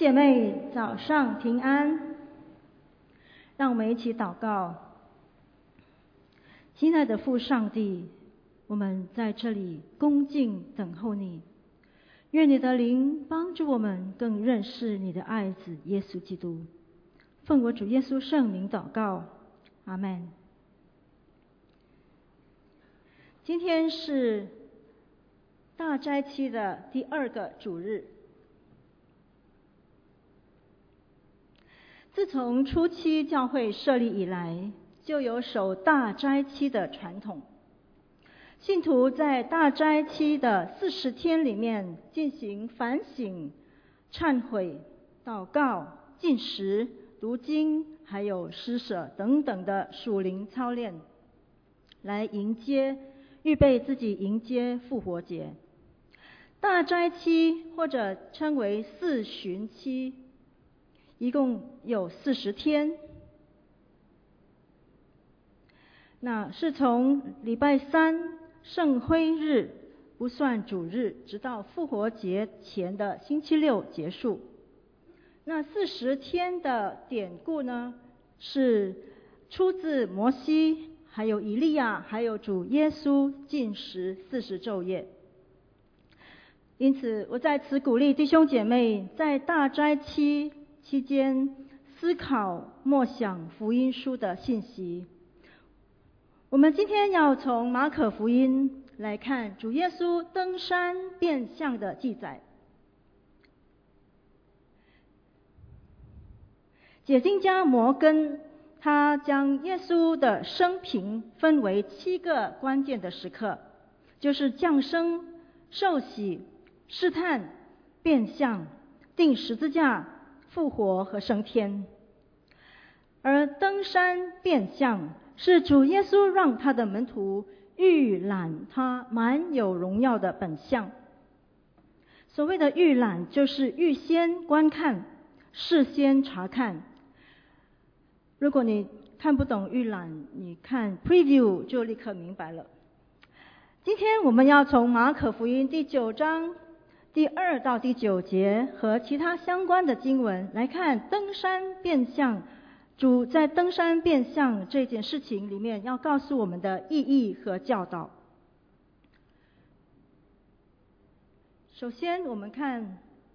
姐妹早上平安，让我们一起祷告。亲爱的父上帝，我们在这里恭敬等候你，愿你的灵帮助我们更认识你的爱子耶稣基督。奉我主耶稣圣名祷告，阿们。今天是大斋期的第2个主日。自从初期教会设立以来，就有守大斋期的传统。信徒在大斋期的40天里面进行反省、忏悔、祷告、禁食、读经，还有施舍等等的属灵操练，来预备自己迎接复活节。大斋期或者称为4旬期，一共有40天，那是从礼拜3圣灰日不算主日，直到复活节前的星期六结束。那40天的典故呢，是出自摩西，还有以利亚，还有主耶稣禁食40昼夜。因此我在此鼓励弟兄姐妹在大斋期期间思考默想福音书的信息。我们今天要从马可福音来看主耶稣登山变相的记载。解经家摩根他将耶稣的生平分为7个关键的时刻，就是降生、受洗、试探、变相、钉十字架、复活和升天。而登山变相是主耶稣让他的门徒预览他满有荣耀的本相。所谓的预览，就是预先观看、事先查看。如果你看不懂预览，你看 preview 就立刻明白了。今天我们要从马可福音第9章第2到第9节和其他相关的经文来看登山变相，主在登山变相这件事情里面要告诉我们的意义和教导。首先我们看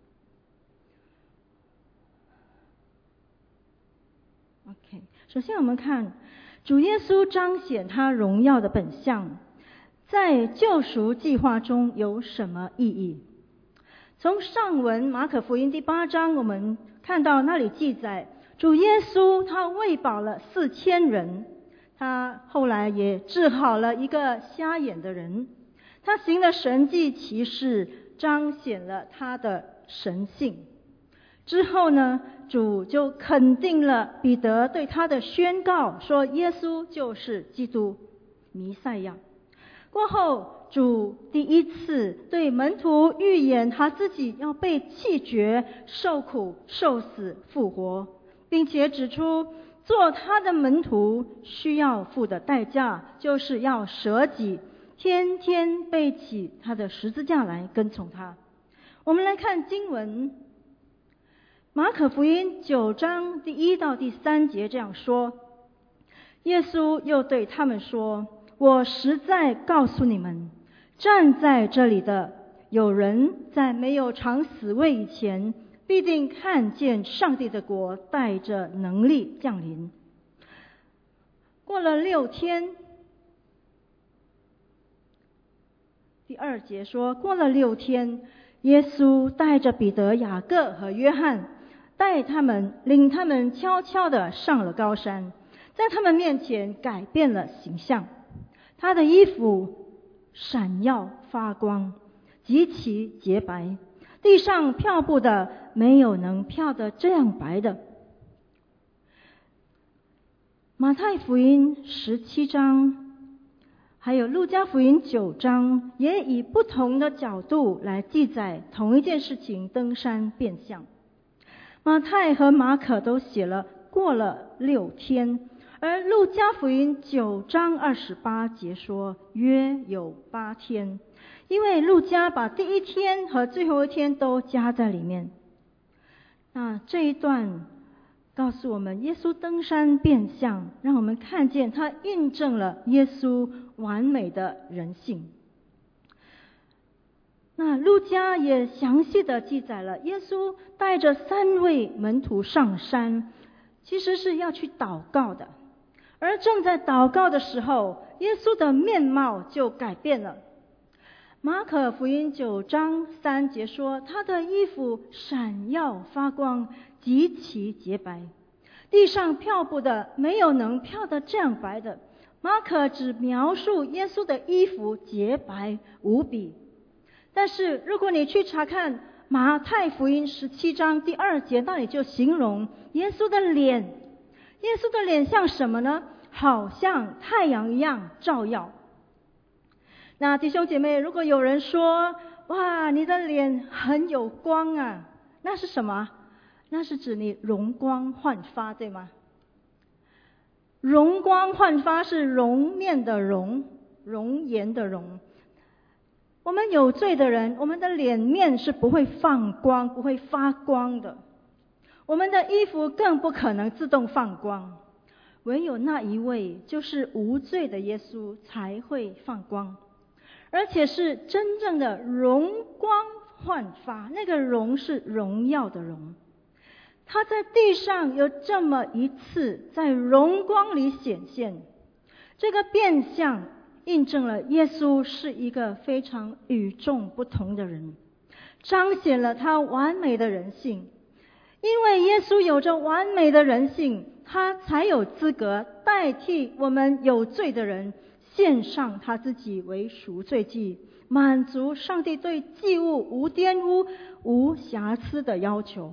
主耶稣彰显他荣耀的本相，在救赎计划中有什么意义？从上文马可福音第8章我们看到那里记载，主耶稣他喂饱了4000人，他后来也治好了一个瞎眼的人，他行了神迹奇事，彰显了他的神性。之后呢，主就肯定了彼得对他的宣告，说耶稣就是基督弥赛亚。过后主第一次对门徒预言他自己要被弃绝、受苦、受死、复活，并且指出做他的门徒需要付的代价，就是要舍己，天天背起他的十字架来跟从他。我们来看经文，马可福音9章第1到第3节这样说：耶稣又对他们说，我实在告诉你们，站在这里的有人在没有尝死味以前，必定看见上帝的国带着能力降临。过了6天，第2节说，过了6天，耶稣带着彼得、雅各和约翰，领他们悄悄地上了高山，在他们面前改变了形象。他的衣服闪耀发光，极其洁白，地上漂布的没有能漂得这样白的。马太福音17章还有路加福音9章也以不同的角度来记载同一件事情，登山变相。马太和马可都写了过了6天，而路加福音9章28节说约有8天，因为路加把第1天和最后1天都加在里面。 那这一段告诉我们，耶稣登山变相，让我们看见他印证了耶稣完美的人性。那路加也详细的记载了耶稣带着3位门徒上山，其实是要去祷告的。而正在祷告的时候，耶稣的面貌就改变了。马可福音9章3节说，他的衣服闪耀发光，极其洁白，地上漂布的没有能漂得这样白的。马可只描述耶稣的衣服洁白无比，但是如果你去查看马太福音17章第2节，那里就形容耶稣的脸。耶稣的脸像什么呢？好像太阳一样照耀。那弟兄姐妹，如果有人说，哇，你的脸很有光啊，那是什么？那是指你容光焕发，对吗？容光焕发是容面的容，容颜的容。我们有罪的人，我们的脸面是不会放光，不会发光的。我们的衣服更不可能自动放光，唯有那一位就是无罪的耶稣才会放光，而且是真正的容光焕发。那个荣是荣耀的荣。他在地上有这么一次在荣光里显现，这个变相印证了耶稣是一个非常与众不同的人，彰显了他完美的人性。因为耶稣有着完美的人性，他才有资格代替我们有罪的人献上他自己为赎罪祭，满足上帝对祭物无玷污无瑕疵的要求。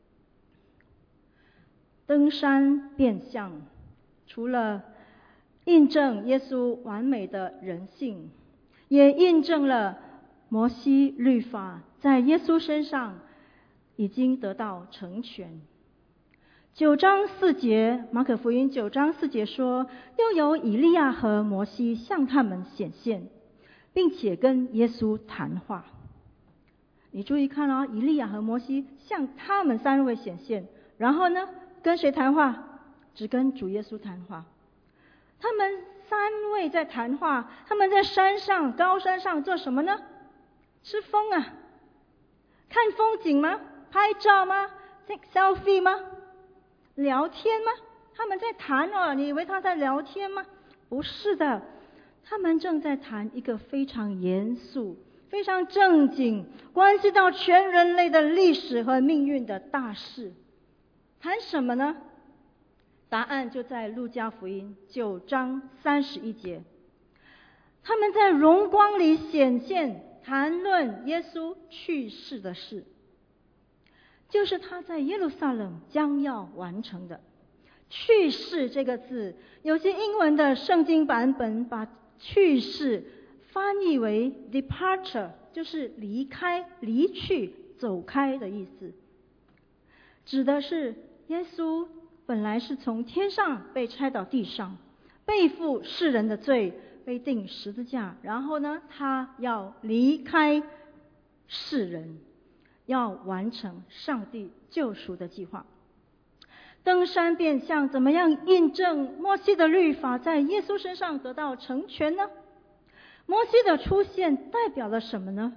登山变相除了印证耶稣完美的人性，也印证了摩西律法在耶稣身上已经得到成全。9章4节，马可福音9章4节说，又有以利亚和摩西向他们显现，并且跟耶稣谈话。你注意看以利亚和摩西向他们3位显现，然后呢，跟谁谈话？只跟主耶稣谈话。他们3位在谈话，他们在山上，高山上做什么呢？吃风啊，看风景吗？拍照吗？ take selfie 吗？聊天吗？他们在谈你以为他在聊天吗？不是的，他们正在谈一个非常严肃、非常正经，关系到全人类的历史和命运的大事。谈什么呢？答案就在路加福音9章31节。他们在荣光里显现，谈论耶稣去世的事，就是他在耶路撒冷将要完成的。去世这个字，有些英文的圣经版本把去世翻译为 departure， 就是离开、离去、走开的意思，指的是耶稣本来是从天上被差到地上，背负世人的罪，被钉十字架，然后呢，他要离开世人，要完成上帝救赎的计划。登山变相怎么样印证摩西的律法在耶稣身上得到成全呢？摩西的出现代表了什么呢？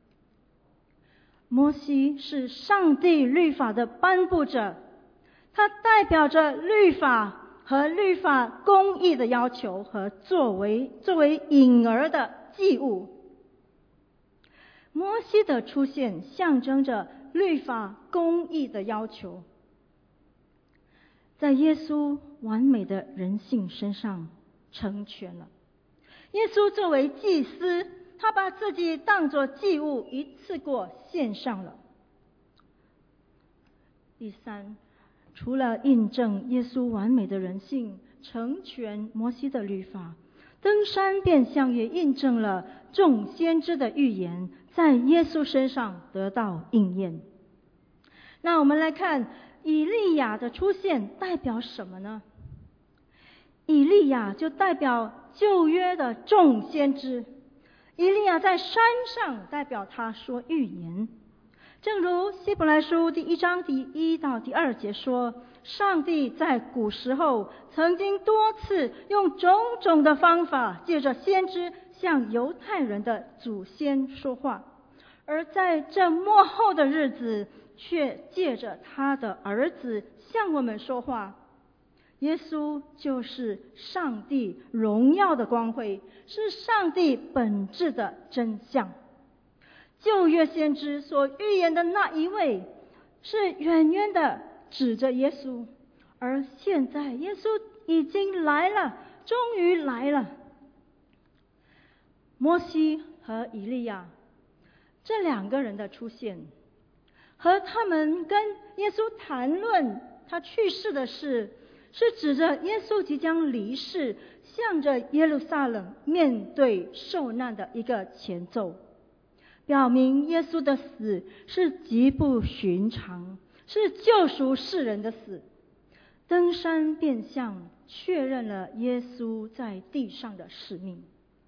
摩西是上帝律法的颁布者，它代表着律法和律法公义的要求和作为影儿的祭物。摩西的出现象征着律法公义的要求，在耶稣完美的人性身上成全了。耶稣作为祭司，他把自己当作祭物一次过献上了。第三，除了印证耶稣完美的人性，成全摩西的律法，登山变相也印证了众先知的预言在耶稣身上得到应验。那我们来看以利亚的出现代表什么呢？以利亚就代表旧约的众先知，以利亚在山上代表他说预言， 正如希伯来书第1章第1到第2节说，上帝在古时候曾经多次用种种的方法，借着先知向犹太人的祖先说话，而在这末后的日子，却借着他的儿子向我们说话。耶稣就是上帝荣耀的光辉，是上帝本质的真相。旧约先知所预言的那一位，是远远的指着耶稣，而现在耶稣已经来了，终于来了。摩西和以利亚这2个人的出现，和他们跟耶稣谈论他去世的事，是指着耶稣即将离世，向着耶路撒冷面对受难的一个前奏，表明耶稣的死是极不寻常，是救赎世人的死。登山变相确认了耶稣在地上的使命。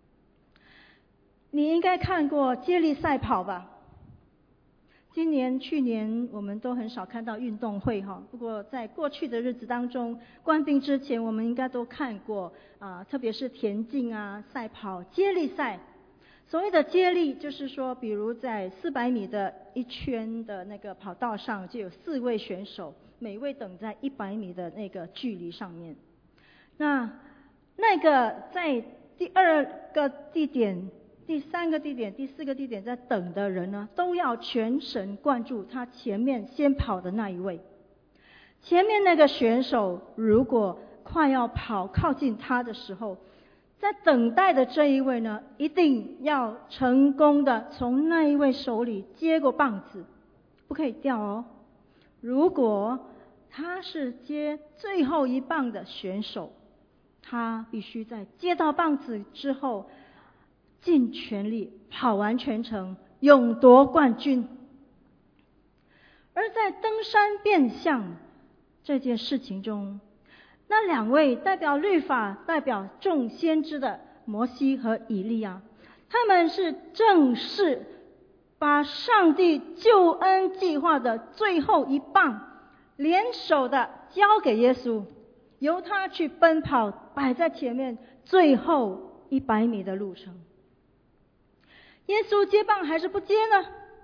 你应该看过接力赛跑吧？今年、去年我们都很少看到运动会哈，不过在过去的日子当中，官兵之前我们应该都看过特别是田径啊、赛跑、接力赛。所谓的接力，就是说，比如在400米的一圈的那个跑道上，就有4位选手，每位等在100米的那个距离上面。那个在第2个地点、第3个地点、第4个地点在等的人呢，都要全神贯注他前面先跑的那一位。前面那个选手如果快要跑靠近他的时候，在等待的这一位呢，一定要成功的从那一位手里接过棒子，不可以掉哦。如果他是接最后一棒的选手，他必须在接到棒子之后尽全力跑完全程，勇夺冠军。而在登山变相这件事情中，那2位代表律法、代表众先知的摩西和以利亚，他们是正式把上帝救恩计划的最后一棒联手的交给耶稣，由他去奔跑，摆在前面最后100米的路程。耶稣接棒还是不接呢？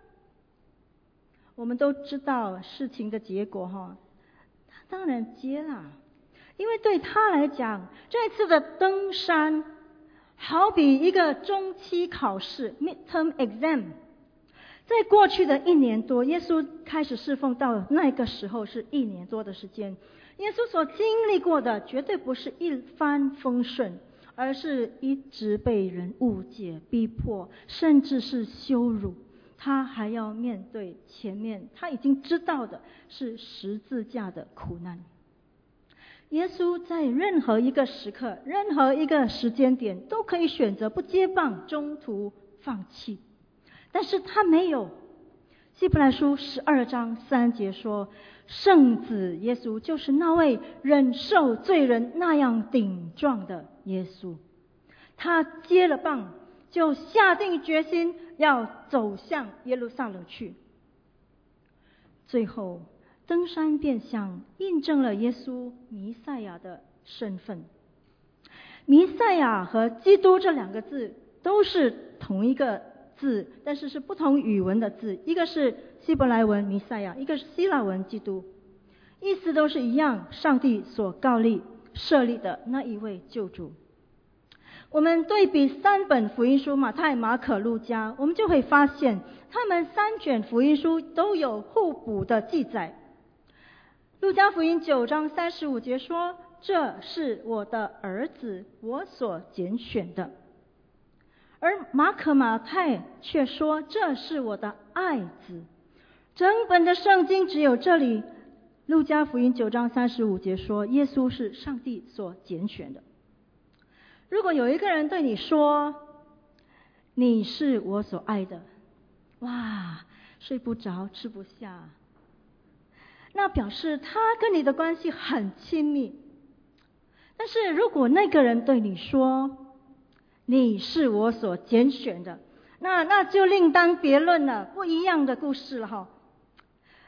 我们都知道事情的结果哈，他当然接了。因为对他来讲，这次的登山好比一个中期考试 midterm exam。 在过去的1年多，耶稣开始侍奉到那个时候是1年多的时间，耶稣所经历过的绝对不是一帆风顺，而是一直被人误解、逼迫，甚至是羞辱。他还要面对前面他已经知道的是十字架的苦难。耶稣在任何一个时刻、任何一个时间点都可以选择不接棒，中途放弃，但是他没有。希伯来书12章3节说，圣子耶稣就是那位忍受罪人那样顶撞的耶稣，他接了棒，就下定决心要走向耶路撒冷去。最后登山变相印证了耶稣弥赛亚的身份。弥赛亚和基督这2个字都是同一个字，但是是不同语文的字，一个是希伯来文弥赛亚，一个是希腊文基督，意思都是一样，上帝所膏立设立的那一位救主。我们对比3本福音书马太、马可、路加，我们就会发现他们3卷福音书都有互补的记载。路加福音9章35节说，这是我的儿子，我所拣选的。而马可、马太却说，这是我的爱子。整本的圣经只有这里，路加福音9章35节说，耶稣是上帝所拣选的。如果有一个人对你说，你是我所爱的，哇，睡不着，吃不下，那表示他跟你的关系很亲密。但是如果那个人对你说，你是我所拣选的，那就另当别论了，不一样的故事了哈。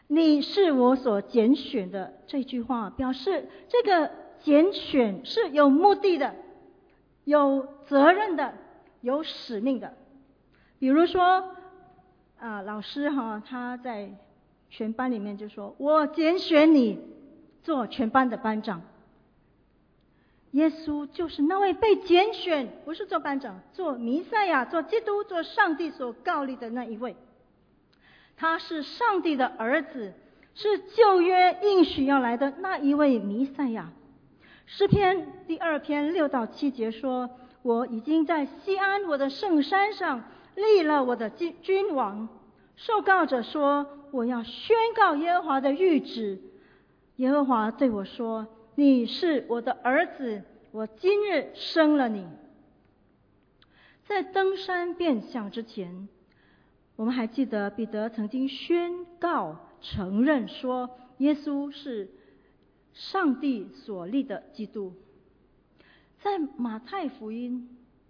你是我所拣选的，这句话表示这个拣选是有目的的，有责任的，有使命的。比如说老师他在全班里面就说，我拣选你做全班的班长。耶稣就是那位被拣选，不是做班长，做弥赛亚，做基督，做上帝所膏立的那一位。他是上帝的儿子，是旧约应许要来的那一位弥赛亚。诗篇第2篇6到7节说，我已经在西安我的圣山上立了我的君王。受膏者说，我要宣告耶和华的谕旨。耶和华对我说，你是我的儿子，我今日生了你。在登山变相之前，我们还记得彼得曾经宣告承认说，耶稣是上帝所立的基督。在马太福音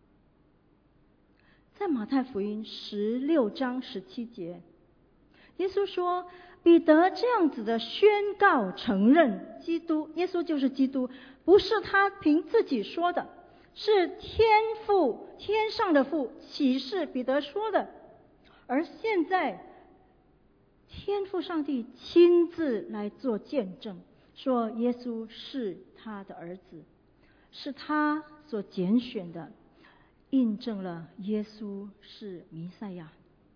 16章17节，耶稣说，彼得这样子的宣告承认基督，耶稣就是基督，不是他凭自己说的，是天上的父启示彼得说的。而现在天父上帝亲自来做见证，说耶稣是他的儿子，是他所拣选的，印证了耶稣是弥赛亚。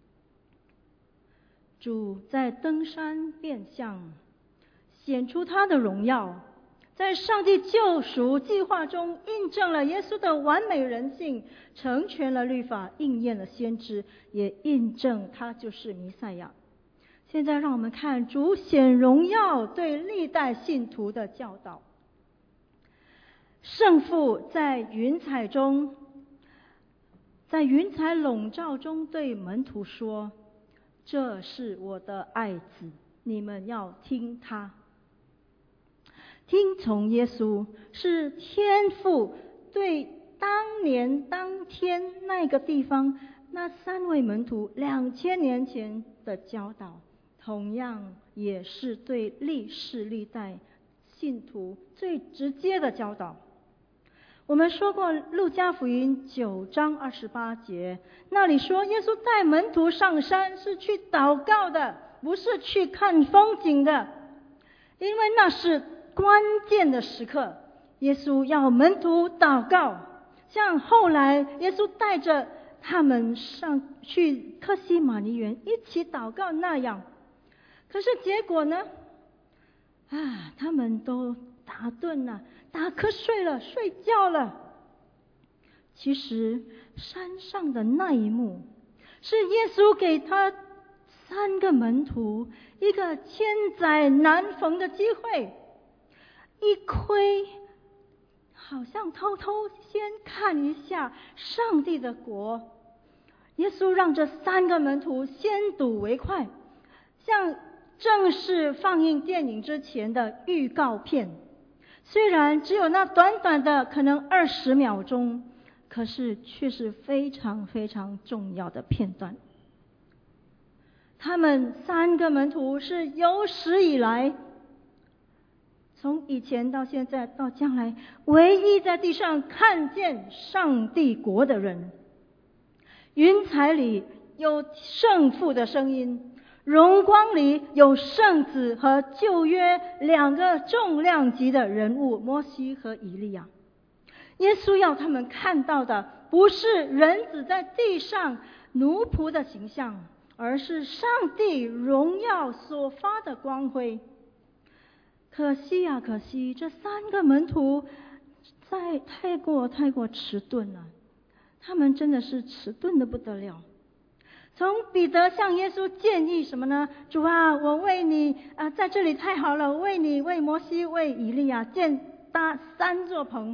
主在登山变相显出他的荣耀，在上帝救赎计划中印证了耶稣的完美人性，成全了律法，应验了先知，也印证他就是弥赛亚。现在让我们看主显荣耀对历代信徒的教导。圣父在云彩笼罩中对门徒说，这是我的爱子，你们要听他。听从耶稣是天父对当天那个地方那3位门徒2000年前的教导，同样也是对历世历代信徒最直接的教导。我们说过路加福音9章28节，那里说耶稣带门徒上山是去祷告的，不是去看风景的，因为那是关键的时刻，耶稣要门徒祷告，像后来耶稣带着他们上去客西马尼园一起祷告那样。可是结果呢？他们都打盹了，打瞌睡了，睡觉了。其实山上的那一幕，是耶稣给他3个门徒一个千载难逢的机会，一窥，好像偷偷先看一下上帝的国。耶稣让这3个门徒先睹为快，像正式放映电影之前的预告片，虽然只有那短短的可能20秒钟，可是却是非常非常重要的片段。他们3个门徒是有史以来，从以前到现在到将来，唯一在地上看见上帝国的人。云彩里有圣父的声音，荣光里有圣子和旧约2个重量级的人物，摩西和以利亚。耶稣要他们看到的不是人子在地上奴仆的形象，而是上帝荣耀所发的光辉。可惜啊，可惜这3个门徒太过迟钝了，他们真的是迟钝的不得了。从彼得向耶稣建议什么呢？主啊，我为你在这里太好了，我为你、为摩西、为以利亚搭3座棚。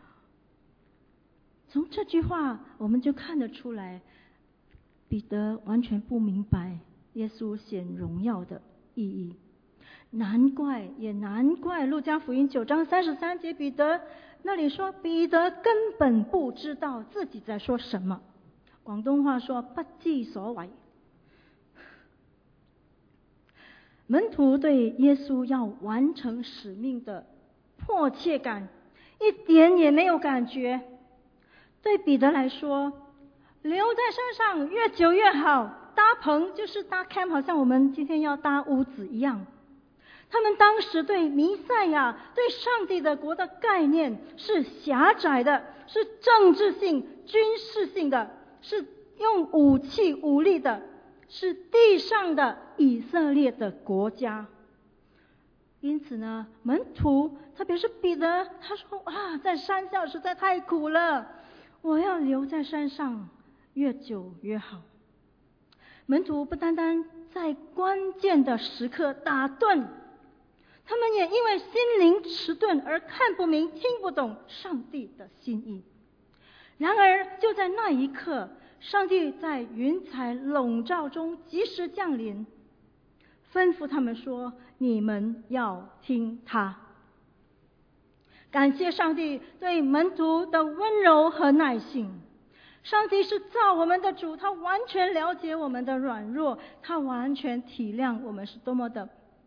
从这句话我们就看得出来，彼得完全不明白耶稣显荣耀的意义。难怪路加福音9章33节，彼得那里说，彼得根本不知道自己在说什么。广东话说不知所谓。 门徒对耶稣要完成使命的迫切感一点也没有感觉。对彼得来说，留在山上越久越好，搭棚就是搭 camp， 好像我们今天要搭屋子一样。他们当时对弥赛亚、对上帝的国的概念是狭窄的，是政治性、军事性的，是用武器武力的，是地上的以色列的国家。因此呢，门徒特别是彼得，他说在山下实在太苦了，我要留在山上，越久越好。门徒不单单在关键的时刻打盹，他们也因为心灵迟钝而看不明、听不懂上帝的心意。然而就在那一刻，上帝在云彩笼罩中及时降临，吩咐他们说：你们要听他。感谢上帝对门徒的温柔和耐性。上帝是造我们的主，他完全了解我们的软弱，他完全体谅我们是多么的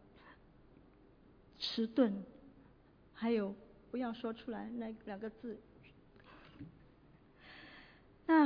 迟钝。还有，不要说出来那两个字。那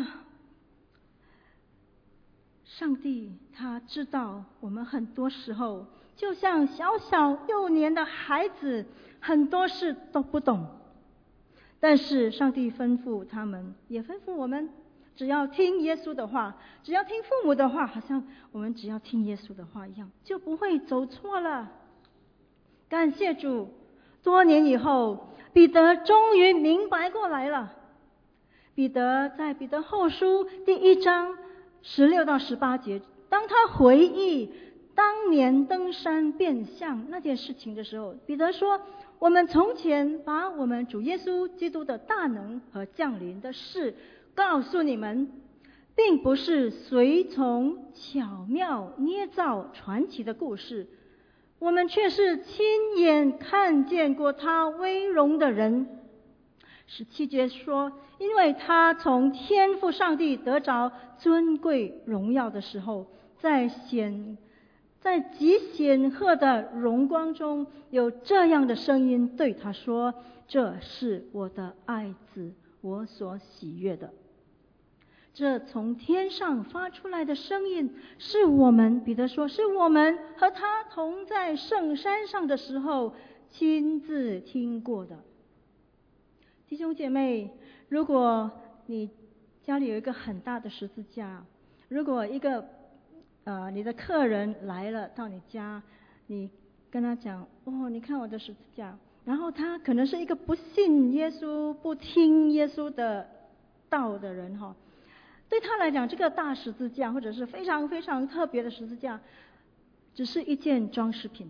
上帝他知道我们很多时候就像小小幼年的孩子，很多事都不懂，但是上帝吩咐他们，也吩咐我们，只要听耶稣的话，只要听父母的话，好像我们只要听耶稣的话一样，就不会走错了。感谢主，多年以后，彼得终于明白过来了。彼得在彼得后书第1章16到18节，当他回忆当年登山变像那件事情的时候，彼得说：我们从前把我们主耶稣基督的大能和降临的事告诉你们，并不是随从巧妙捏造传奇的故事，我们却是亲眼看见过他威荣的人。17节说，因为他从天父上帝得着尊贵荣耀的时候，在极显赫的荣光中，有这样的声音对他说：这是我的爱子，我所喜悦的。这从天上发出来的声音，是我们，彼得说，是我们和他同在圣山上的时候亲自听过的。弟兄姐妹，如果你家里有一个很大的十字架，如果一个你的客人来了到你家，你跟他讲：你看我的十字架，然后他可能是一个不信耶稣、不听耶稣的道的人哈，对他来讲，这个大十字架或者是非常非常特别的十字架，只是一件装饰品。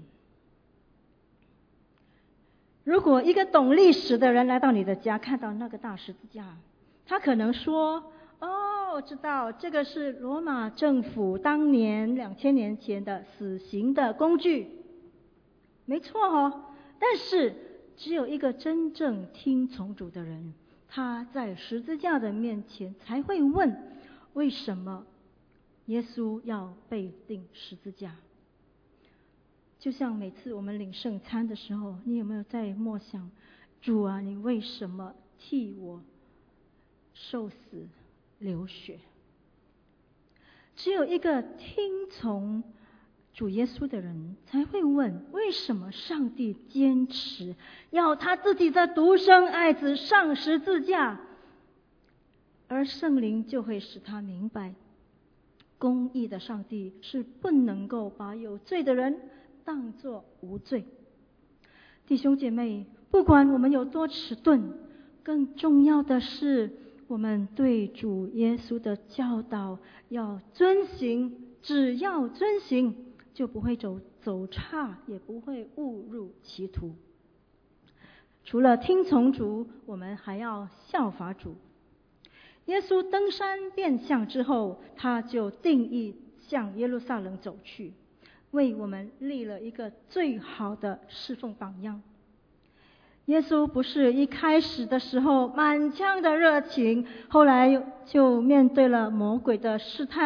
如果一个懂历史的人来到你的家，看到那个大十字架，他可能说：我知道这个是罗马政府当年2000年前的死刑的工具，没错哦。但是只有一个真正听从主的人，他在十字架的面前才会问：为什么耶稣要被钉十字架？就像每次我们领圣餐的时候，你有没有在默想：主啊，你为什么替我受死流血？只有一个听从主耶稣的人才会问：为什么上帝坚持要他自己的独生爱子上十字架？而圣灵就会使他明白，公义的上帝是不能够把有罪的人当作无罪。弟兄姐妹，不管我们有多迟钝，更重要的是我们对主耶稣的教导要遵行，只要遵行，就不会走差，也不会误入歧途。除了听从主，我们还要效法主。耶稣登山变像之后，他就定义向耶路撒冷走去，为我们立了一个最好的侍奉榜样。耶稣不是一开始的时候满腔的热情，后来就面对了魔鬼的试探，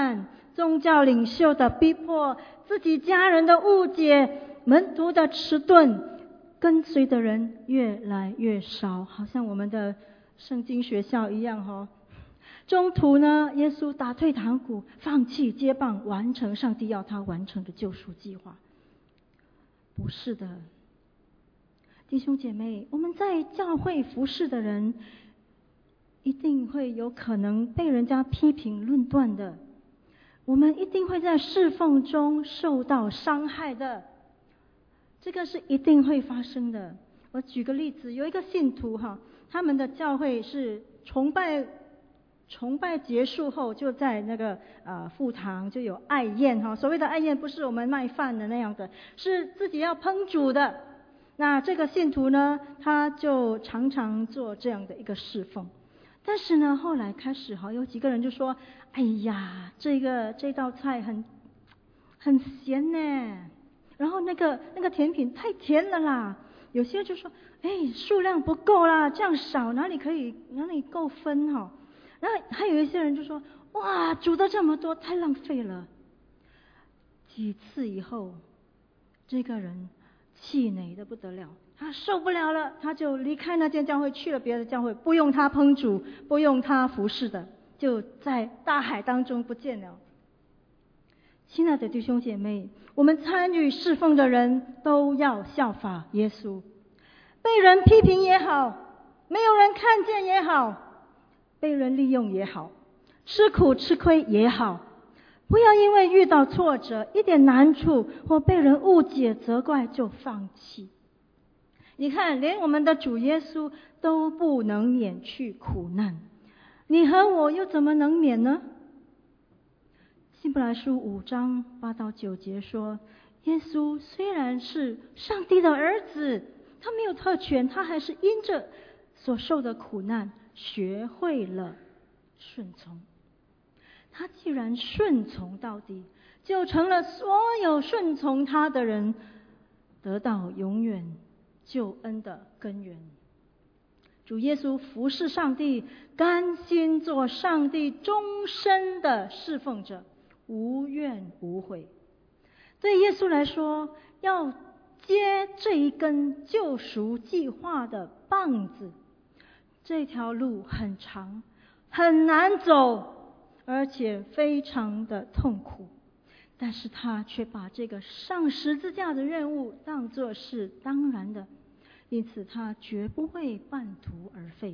宗教领袖的逼迫，自己家人的误解，门徒的迟钝，跟随的人越来越少，好像我们的圣经学校一样中途呢，耶稣打退堂鼓，放弃接棒，完成上帝要他完成的救赎计划。不是的，弟兄姐妹，我们在教会服侍的人，一定会有可能被人家批评论断的，我们一定会在侍奉中受到伤害的，这个是一定会发生的。我举个例子，有一个信徒他们的教会是崇拜结束后，就在那个副堂就有爱宴所谓的爱宴不是我们卖饭的那样的，是自己要烹煮的。那这个信徒呢，他就常常做这样的一个侍奉。但是呢，后来开始有几个人就说：“哎呀，这道菜很咸呢，然后那个甜品太甜了啦。”有些就说：“数量不够啦，这样少哪里够分然后还有一些人就说：“哇，煮的这么多，太浪费了。”几次以后，这个人气馁的不得了，他受不了了，他就离开那间教会，去了别的教会，不用他烹煮，不用他服侍的，就在大海当中不见了。亲爱的弟兄姐妹，我们参与侍奉的人都要效法耶稣，被人批评也好，没有人看见也好，被人利用也好，吃苦吃亏也好，不要因为遇到挫折、一点难处或被人误解责怪就放弃。你看，连我们的主耶稣都不能免去苦难，你和我又怎么能免呢？希伯来书5章8到9节说，耶稣虽然是上帝的儿子，他没有特权，他还是因着所受的苦难学会了顺从。他既然顺从到底，就成了所有顺从他的人得到永远救恩的根源。主耶稣服侍上帝，甘心做上帝终身的侍奉者，无怨无悔。对耶稣来说，要接这一根救赎计划的棒子，这条路很长，很难走，而且非常的痛苦，但是他却把这个上十字架的任务当作是当然的，因此他绝不会半途而废。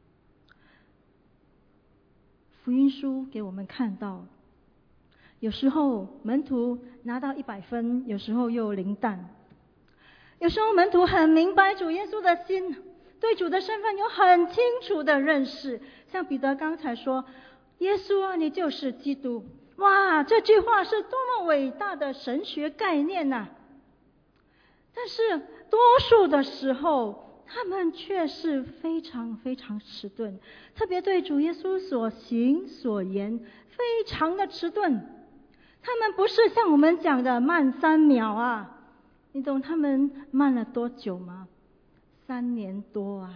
福音书给我们看到，有时候门徒拿到100分，有时候又零蛋。有时候门徒很明白主耶稣的心，对主的身份有很清楚的认识，像彼得刚才说，耶稣啊，你就是基督。哇，这句话是多么伟大的神学概念啊！但是多数的时候，他们却是非常非常迟钝，特别对主耶稣所行所言非常的迟钝。他们不是像我们讲的慢3秒啊，你懂他们慢了多久吗？3年多啊！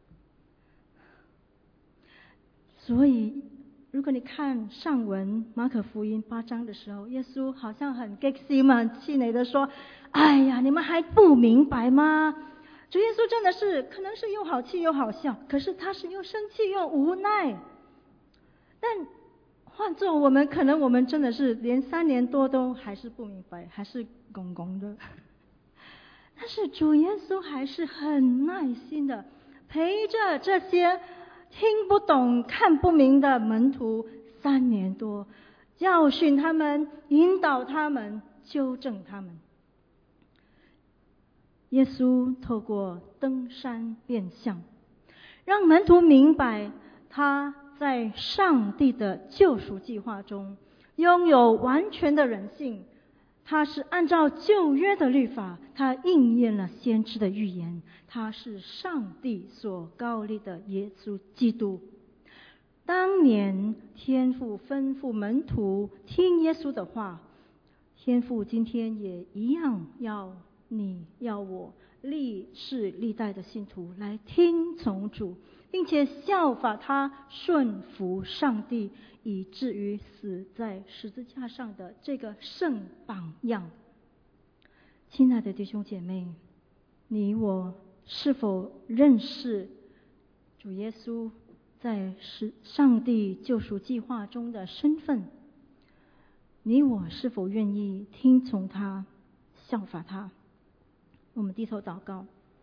所以如果你看上文马可福音8章的时候，耶稣好像很激心很气馁的说，哎呀，你们还不明白吗？主耶稣真的是可能是又好气又好笑，可是他是又生气又无奈。但换做我们，可能我们真的是连3年多都还是不明白，还是拱拱的。但是主耶稣还是很耐心的陪着这些听不懂看不明的门徒3年多，教训他们，引导他们，纠正他们。耶稣透过登山变相，让门徒明白他在上帝的救赎计划中拥有完全的人性，他是按照旧约的律法，他应验了先知的预言，他是上帝所膏立的耶稣基督。当年天父吩咐门徒听耶稣的话，天父今天也一样要你要我历世历代的信徒来听从主，并且效法他，顺服上帝， 以至于死在十字架上的这个圣榜样。亲爱的弟兄姐妹，你我是否认识主耶稣在上帝救赎计划中的身份？你我是否愿意听从他，效法他？我们低头祷告。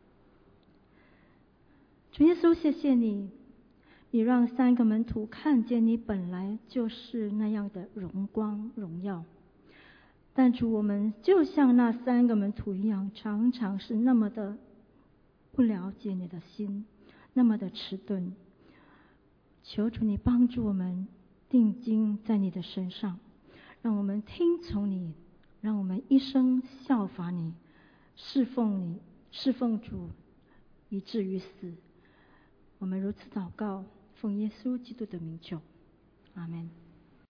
主耶稣，谢谢你，你让三个门徒看见你本来就是那样的荣光荣耀。但主，我们就像那三个门徒一样，常常是那么的不了解你的心，那么的迟钝。求主你帮助我们定睛在你的身上，让我们听从你，让我们一生效法你，侍奉你，侍奉主，以至于死。我们如此祷告，奉耶稣基督的名求，阿们。